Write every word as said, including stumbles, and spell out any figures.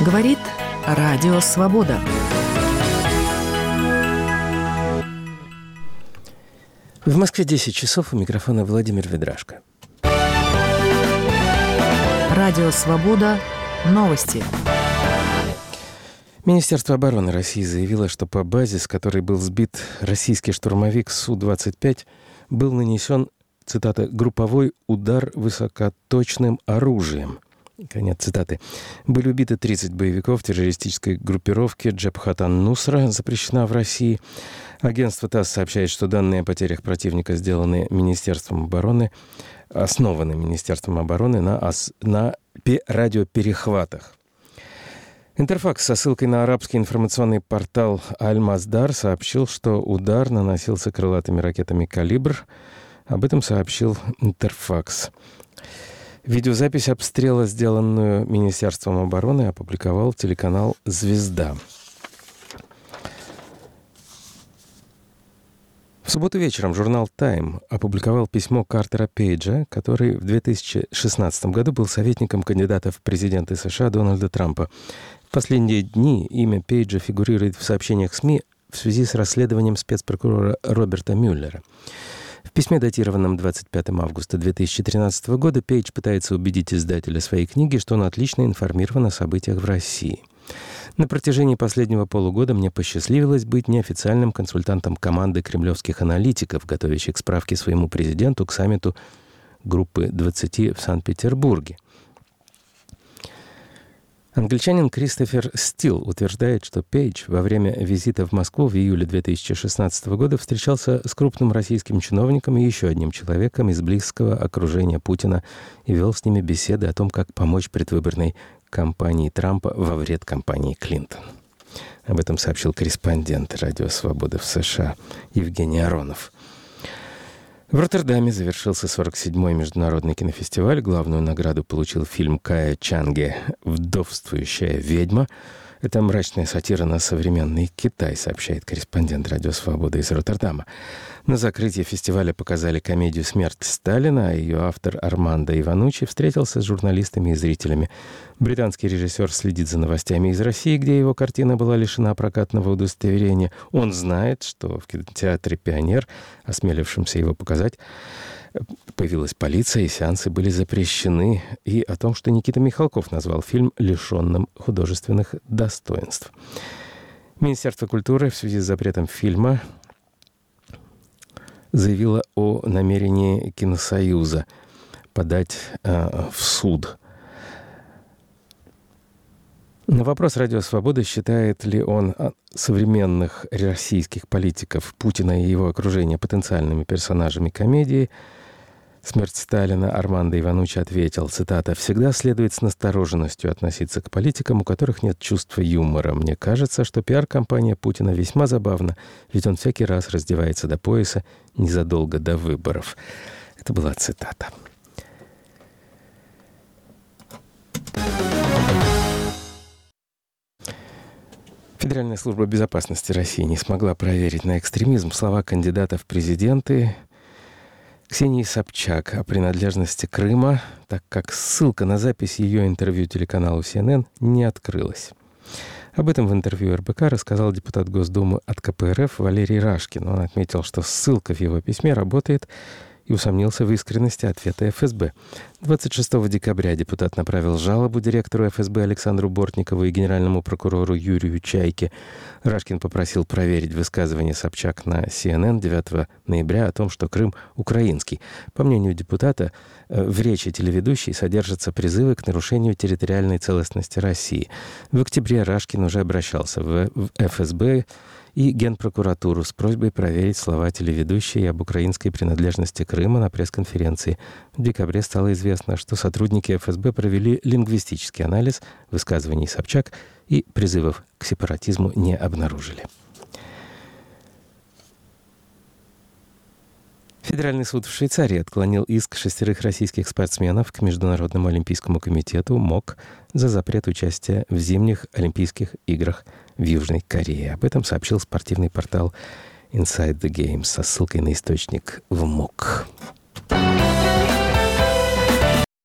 Говорит Радио Свобода. В Москве десять часов, у микрофона Владимир Ведрашко. Радио Свобода. Новости. Министерство обороны России заявило, что по базе, с которой был сбит российский штурмовик Су двадцать пять, был нанесен, цитата, «групповой удар высокоточным оружием». Конец цитаты. Были убиты тридцать боевиков террористической группировки Джабхат ан-Нусра, запрещена в России. Агентство ТАСС сообщает, что данные о потерях противника сделаны Министерством обороны, основаны Министерством обороны на, ос- на пе- радиоперехватах. Интерфакс со ссылкой на арабский информационный портал Аль-Масдар сообщил, что удар наносился крылатыми ракетами «Калибр». Об этом сообщил Интерфакс. Видеозапись обстрела, сделанную Министерством обороны, опубликовал телеканал «Звезда». В субботу вечером журнал «Тайм» опубликовал письмо Картера Пейджа, который в две тысячи шестнадцатом году был советником кандидата в президенты США Дональда Трампа. В последние дни имя Пейджа фигурирует в сообщениях СМИ в связи с расследованием спецпрокурора Роберта Мюллера. В письме, датированном двадцать пятого августа две тысячи тринадцатого года, Пейдж пытается убедить издателя своей книги, что он отлично информирован о событиях в России. На протяжении последнего полугода мне посчастливилось быть неофициальным консультантом команды кремлевских аналитиков, готовящих справки своему президенту к саммиту группы двадцати в Санкт-Петербурге. Англичанин Кристофер Стил утверждает, что Пейдж во время визита в Москву в июле две тысячи шестнадцатого года встречался с крупным российским чиновником и еще одним человеком из близкого окружения Путина и вел с ними беседы о том, как помочь предвыборной кампании Трампа во вред кампании Клинтон. Об этом сообщил корреспондент «Радио Свобода» в США Евгений Аронов. В Роттердаме завершился сорок седьмой международный кинофестиваль. Главную награду получил фильм Кая Чанге «Вдовствующая ведьма». Это мрачная сатира на современный Китай, сообщает корреспондент «Радио Свобода» из Роттердама. На закрытии фестиваля показали комедию «Смерть Сталина», а ее автор Армандо Ивануччи встретился с журналистами и зрителями. Британский режиссер следит за новостями из России, где его картина была лишена прокатного удостоверения. Он знает, что в кинотеатре «Пионер», осмелившемся его показать, появилась полиция, и сеансы были запрещены, и о том, что Никита Михалков назвал фильм лишенным художественных достоинств. Министерство культуры в связи с запретом фильма заявило о намерении Киносоюза подать э, в суд. На вопрос «Радио Свобода», считает ли он современных российских политиков Путина и его окружения потенциальными персонажами комедии, «Смерть Сталина», Армандо Ивануччи ответил, цитата, «всегда следует с настороженностью относиться к политикам, у которых нет чувства юмора. Мне кажется, что пиар-компания Путина весьма забавна, ведь он всякий раз раздевается до пояса незадолго до выборов». Это была цитата. Федеральная служба безопасности России не смогла проверить на экстремизм слова кандидата в президенты Ксении Собчак о принадлежности Крыма, так как ссылка на запись ее интервью телеканалу Си Эн Эн не открылась. Об этом в интервью эр бэ ка рассказал депутат Госдумы от ка пэ эр эф Валерий Рашкин. Он отметил, что ссылка в его письме работает, и усомнился в искренности ответа эф эс бэ. двадцать шестого декабря депутат направил жалобу директору эф эс бэ Александру Бортникову и генеральному прокурору Юрию Чайке. Рашкин попросил проверить высказывание Собчак на Си Эн Эн девятого ноября о том, что Крым украинский. По мнению депутата, в речи телеведущей содержатся призывы к нарушению территориальной целостности России. В октябре Рашкин уже обращался в эф эс бэ и Генпрокуратуру с просьбой проверить слова телеведущей об украинской принадлежности Крыма на пресс-конференции. В декабре стало известно, что сотрудники эф эс бэ провели лингвистический анализ высказываний Собчак и призывов к сепаратизму не обнаружили. Федеральный суд в Швейцарии отклонил иск шестерых российских спортсменов к Международному олимпийскому комитету МОК за запрет участия в зимних Олимпийских играх в Южной Корее. Об этом сообщил спортивный портал Inside the Games со ссылкой на источник в МОК.